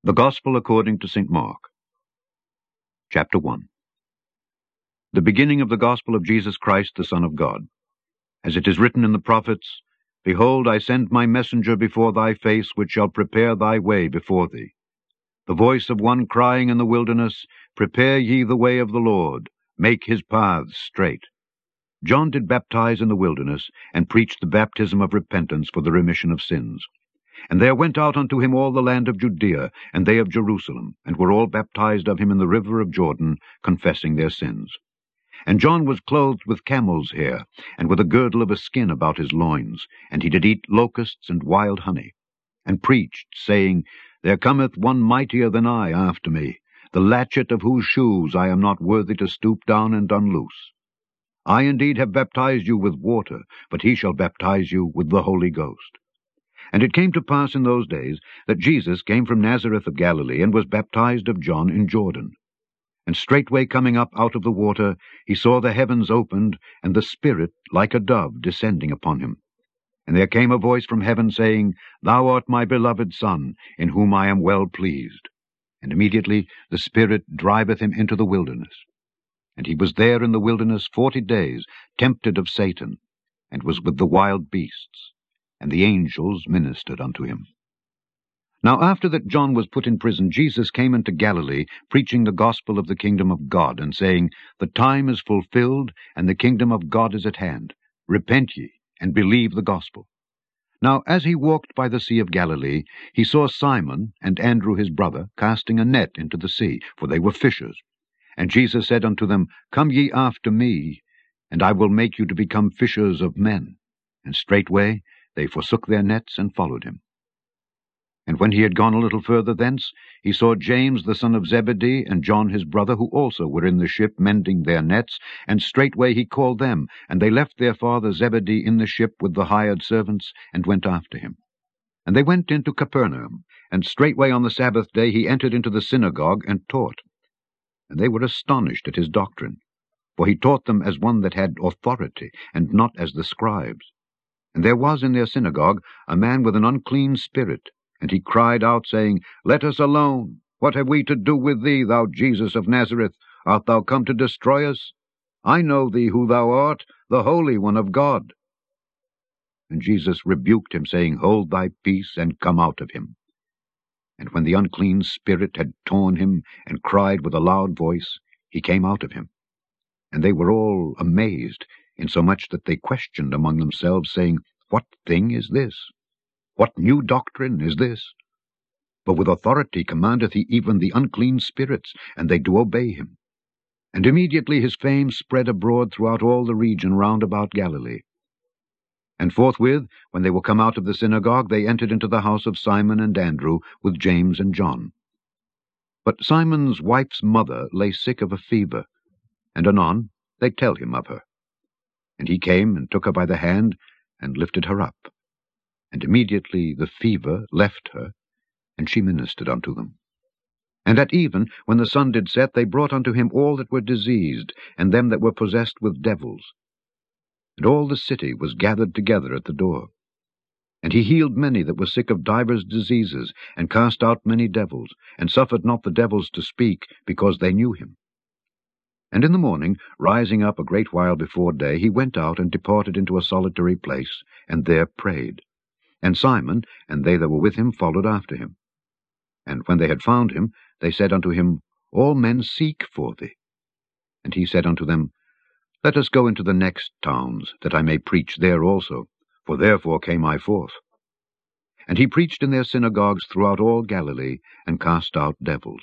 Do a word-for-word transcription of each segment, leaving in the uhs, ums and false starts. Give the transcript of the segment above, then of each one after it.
The Gospel according to Saint Mark. Chapter one. The beginning of the Gospel of Jesus Christ, the Son of God. As it is written in the prophets, Behold, I send my messenger before thy face, which shall prepare thy way before thee. The voice of one crying in the wilderness, Prepare ye the way of the Lord, make his paths straight. John did baptize in the wilderness, and preached the baptism of repentance for the remission of sins. And there went out unto him all the land of Judea, and they of Jerusalem, and were all baptized of him in the river of Jordan, confessing their sins. And John was clothed with camel's hair, and with a girdle of a skin about his loins, and he did eat locusts and wild honey, and preached, saying, There cometh one mightier than I after me, the latchet of whose shoes I am not worthy to stoop down and unloose. I indeed have baptized you with water, but he shall baptize you with the Holy Ghost. And it came to pass in those days that Jesus came from Nazareth of Galilee, and was baptized of John in Jordan. And straightway coming up out of the water, he saw the heavens opened, and the Spirit like a dove descending upon him. And there came a voice from heaven, saying, Thou art my beloved Son, in whom I am well pleased. And immediately the Spirit driveth him into the wilderness. And he was there in the wilderness forty days, tempted of Satan, and was with the wild beasts, and the angels ministered unto him. Now after that John was put in prison, Jesus came into Galilee, preaching the gospel of the kingdom of God, and saying, The time is fulfilled, and the kingdom of God is at hand. Repent ye, and believe the gospel. Now as he walked by the sea of Galilee, he saw Simon and Andrew his brother casting a net into the sea, for they were fishers. And Jesus said unto them, Come ye after me, and I will make you to become fishers of men. And straightway they forsook their nets, and followed him. And when he had gone a little further thence, he saw James the son of Zebedee, and John his brother, who also were in the ship mending their nets. And straightway he called them, and they left their father Zebedee in the ship with the hired servants, and went after him. And they went into Capernaum, and straightway on the Sabbath day he entered into the synagogue, and taught. And they were astonished at his doctrine, for he taught them as one that had authority, and not as the scribes. And there was in their synagogue a man with an unclean spirit, and he cried out, saying, Let us alone. What have we to do with thee, thou Jesus of Nazareth? Art thou come to destroy us? I know thee who thou art, the Holy One of God. And Jesus rebuked him, saying, Hold thy peace, and come out of him. And when the unclean spirit had torn him, and cried with a loud voice, he came out of him. And they were all amazed, insomuch that they questioned among themselves, saying, What thing is this? What new doctrine is this? For with authority commandeth he even the unclean spirits, and they do obey him. And immediately his fame spread abroad throughout all the region round about Galilee. And forthwith, when they were come out of the synagogue, they entered into the house of Simon and Andrew, with James and John. But Simon's wife's mother lay sick of a fever, and anon they tell him of her. And he came and took her by the hand, and lifted her up. And immediately the fever left her, and she ministered unto them. And at even, when the sun did set, they brought unto him all that were diseased, and them that were possessed with devils. And all the city was gathered together at the door. And he healed many that were sick of divers diseases, and cast out many devils, and suffered not the devils to speak, because they knew him. And in the morning, rising up a great while before day, he went out and departed into a solitary place, and there prayed. And Simon and they that were with him followed after him. And when they had found him, they said unto him, All men seek for thee. And he said unto them, Let us go into the next towns, that I may preach there also, for therefore came I forth. And he preached in their synagogues throughout all Galilee, and cast out devils.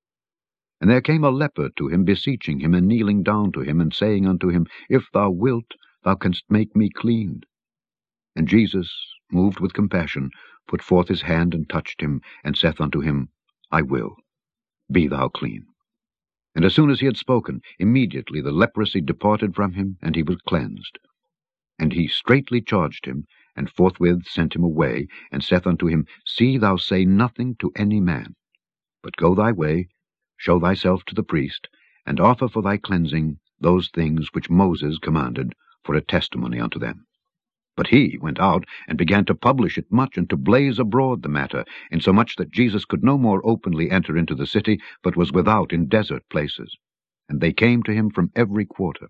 And there came a leper to him, beseeching him, and kneeling down to him, and saying unto him, If thou wilt, thou canst make me clean. And Jesus, moved with compassion, put forth his hand, and touched him, and saith unto him, I will. Be thou clean. And as soon as he had spoken, immediately the leprosy departed from him, and he was cleansed. And he straitly charged him, and forthwith sent him away, and saith unto him, See thou say nothing to any man, but go thy way, show thyself to the priest, and offer for thy cleansing those things which Moses commanded, for a testimony unto them. But he went out, and began to publish it much, and to blaze abroad the matter, insomuch that Jesus could no more openly enter into the city, but was without in desert places. And they came to him from every quarter.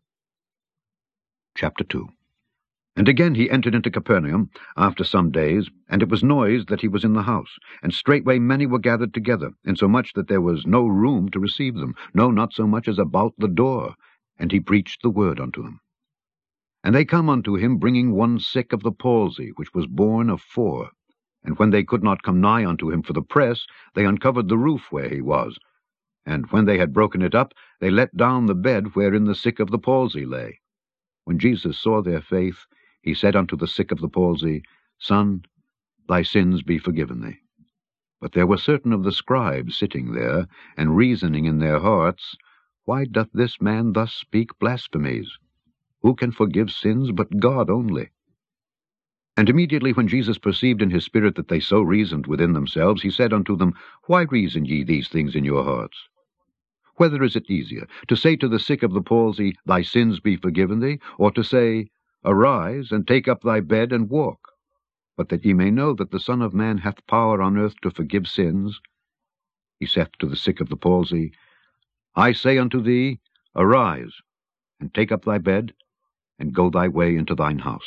Chapter two. And again he entered into Capernaum after some days, and it was noised that he was in the house. And straightway many were gathered together, insomuch that there was no room to receive them, no, not so much as about the door. And he preached the word unto them. And they come unto him, bringing one sick of the palsy, which was borne of four. And when they could not come nigh unto him for the press, they uncovered the roof where he was. And when they had broken it up, they let down the bed wherein the sick of the palsy lay. When Jesus saw their faith, he said unto the sick of the palsy, Son, thy sins be forgiven thee. But there were certain of the scribes sitting there, and reasoning in their hearts, Why doth this man thus speak blasphemies? Who can forgive sins but God only? And immediately when Jesus perceived in his spirit that they so reasoned within themselves, he said unto them, Why reason ye these things in your hearts? Whether is it easier, to say to the sick of the palsy, Thy sins be forgiven thee, or to say, Arise, and take up thy bed, and walk? But that ye may know that the Son of Man hath power on earth to forgive sins, he saith to the sick of the palsy, I say unto thee, Arise, and take up thy bed, and go thy way into thine house.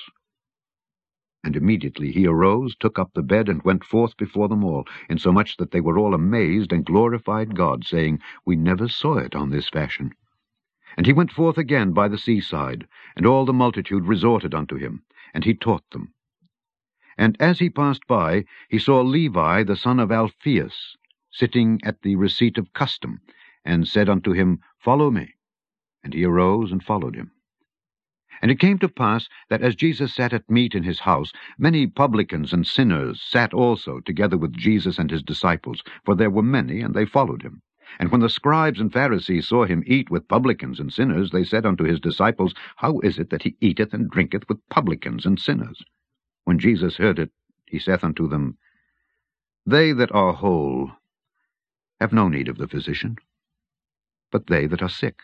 And immediately he arose, took up the bed, and went forth before them all, insomuch that they were all amazed, and glorified God, saying, We never saw it on this fashion. And he went forth again by the seaside, and all the multitude resorted unto him, and he taught them. And as he passed by, he saw Levi the son of Alphaeus, sitting at the receipt of custom, and said unto him, Follow me. And he arose and followed him. And it came to pass that as Jesus sat at meat in his house, many publicans and sinners sat also together with Jesus and his disciples, for there were many, and they followed him. And when the scribes and Pharisees saw him eat with publicans and sinners, they said unto his disciples, How is it that he eateth and drinketh with publicans and sinners? When Jesus heard it, he saith unto them, They that are whole have no need of the physician, but they that are sick.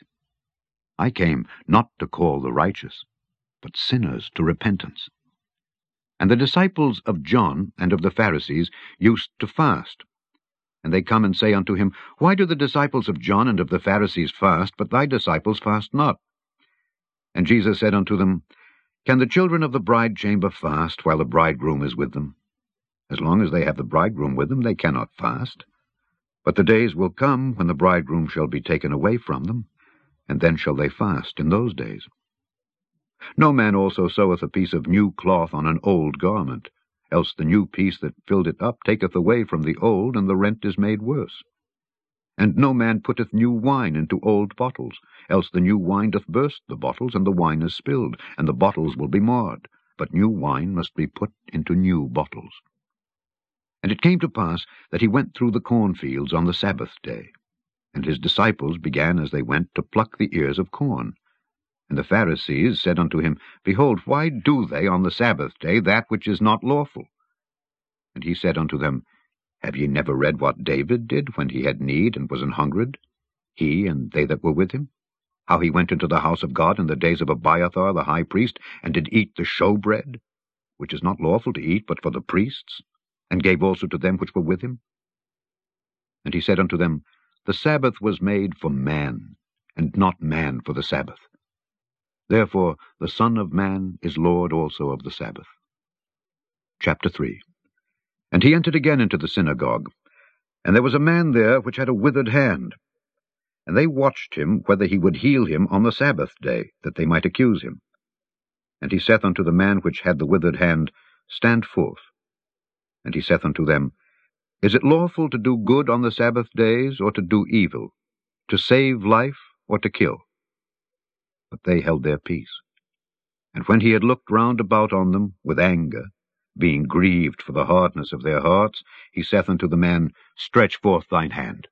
I came not to call the righteous, but sinners to repentance. And the disciples of John and of the Pharisees used to fast. And they come and say unto him, Why do the disciples of John and of the Pharisees fast, but thy disciples fast not? And Jesus said unto them, Can the children of the bridechamber fast while the bridegroom is with them? As long as they have the bridegroom with them, they cannot fast. But the days will come when the bridegroom shall be taken away from them, and then shall they fast in those days. No man also seweth a piece of new cloth on an old garment, else the new piece that filled it up taketh away from the old, and the rent is made worse. And no man putteth new wine into old bottles, else the new wine doth burst the bottles, and the wine is spilled, and the bottles will be marred. But new wine must be put into new bottles. And it came to pass that he went through the cornfields on the Sabbath day. And his disciples began as they went to pluck the ears of corn. And the Pharisees said unto him, Behold, why do they on the Sabbath day that which is not lawful? And he said unto them, Have ye never read what David did when he had need and was an hungered, he and they that were with him? How he went into the house of God in the days of Abiathar the high priest, and did eat the showbread, which is not lawful to eat but for the priests, and gave also to them which were with him? And he said unto them, The Sabbath was made for man, and not man for the Sabbath. Therefore the Son of Man is Lord also of the Sabbath. Chapter three. And he entered again into the synagogue, and there was a man there which had a withered hand. And they watched him whether he would heal him on the Sabbath day, that they might accuse him. And he saith unto the man which had the withered hand, Stand forth. And he saith unto them, Is it lawful to do good on the Sabbath days, or to do evil, to save life, or to kill? But they held their peace. And when he had looked round about on them with anger, being grieved for the hardness of their hearts, he saith unto the man, Stretch forth thine hand.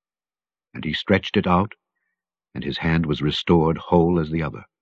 And he stretched it out, and his hand was restored whole as the other.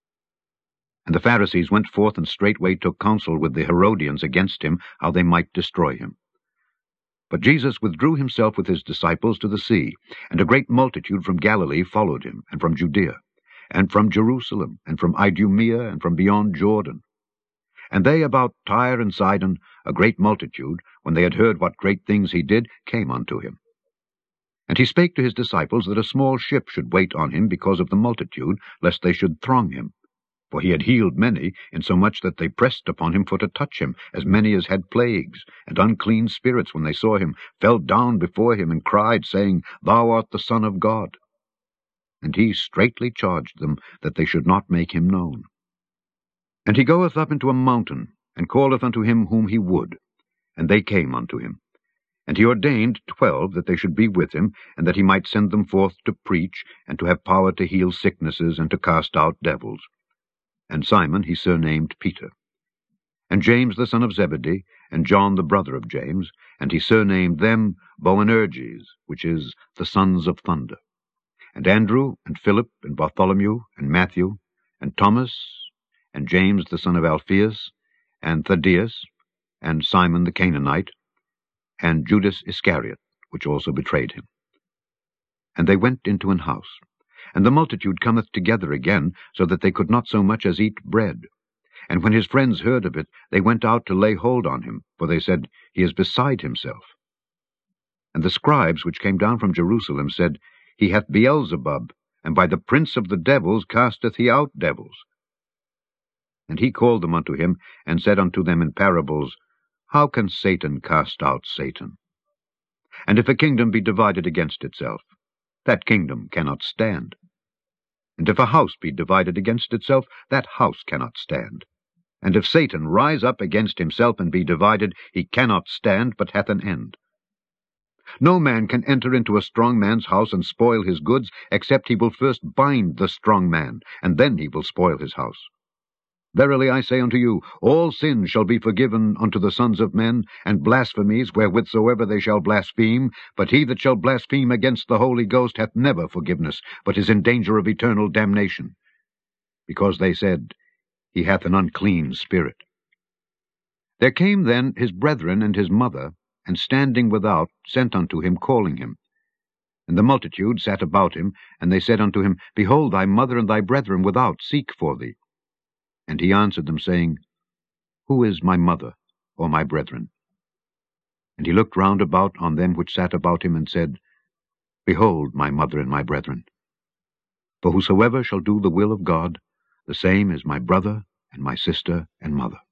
And the Pharisees went forth and straightway took counsel with the Herodians against him, how they might destroy him. But Jesus withdrew himself with his disciples to the sea, and a great multitude from Galilee followed him, and from Judea, and from Jerusalem, and from Idumea, and from beyond Jordan. And they about Tyre and Sidon, a great multitude, when they had heard what great things he did, came unto him. And he spake to his disciples that a small ship should wait on him because of the multitude, lest they should throng him. For he had healed many, insomuch that they pressed upon him for to touch him, as many as had plagues, and unclean spirits, when they saw him, fell down before him, and cried, saying, Thou art the Son of God. And he straitly charged them that they should not make him known. And he goeth up into a mountain, and calleth unto him whom he would. And they came unto him. And he ordained twelve that they should be with him, and that he might send them forth to preach, and to have power to heal sicknesses, and to cast out devils. And Simon he surnamed Peter. And James the son of Zebedee, and John the brother of James, and he surnamed them Boanerges, which is the sons of thunder. And Andrew, and Philip, and Bartholomew, and Matthew, and Thomas, and James the son of Alphaeus, and Thaddeus, and Simon the Canaanite, and Judas Iscariot, which also betrayed him. And they went into an house. And the multitude cometh together again, so that they could not so much as eat bread. And when his friends heard of it, they went out to lay hold on him, for they said, He is beside himself. And the scribes which came down from Jerusalem said, He hath Beelzebub, and by the prince of the devils casteth he out devils. And he called them unto him, and said unto them in parables, How can Satan cast out Satan? And if a kingdom be divided against itself, that kingdom cannot stand. And if a house be divided against itself, that house cannot stand. And if Satan rise up against himself and be divided, he cannot stand, but hath an end. No man can enter into a strong man's house and spoil his goods, except he will first bind the strong man, and then he will spoil his house. Verily I say unto you, all sins shall be forgiven unto the sons of men, and blasphemies wherewithsoever they shall blaspheme, but he that shall blaspheme against the Holy Ghost hath never forgiveness, but is in danger of eternal damnation, because they said, He hath an unclean spirit. There came then his brethren and his mother, and standing without sent unto him, calling him. And the multitude sat about him, and they said unto him, Behold, thy mother and thy brethren without seek for thee. And he answered them, saying, Who is my mother, or my brethren? And he looked round about on them which sat about him, and said, Behold my mother and my brethren. For whosoever shall do the will of God, the same is my brother, and my sister, and mother.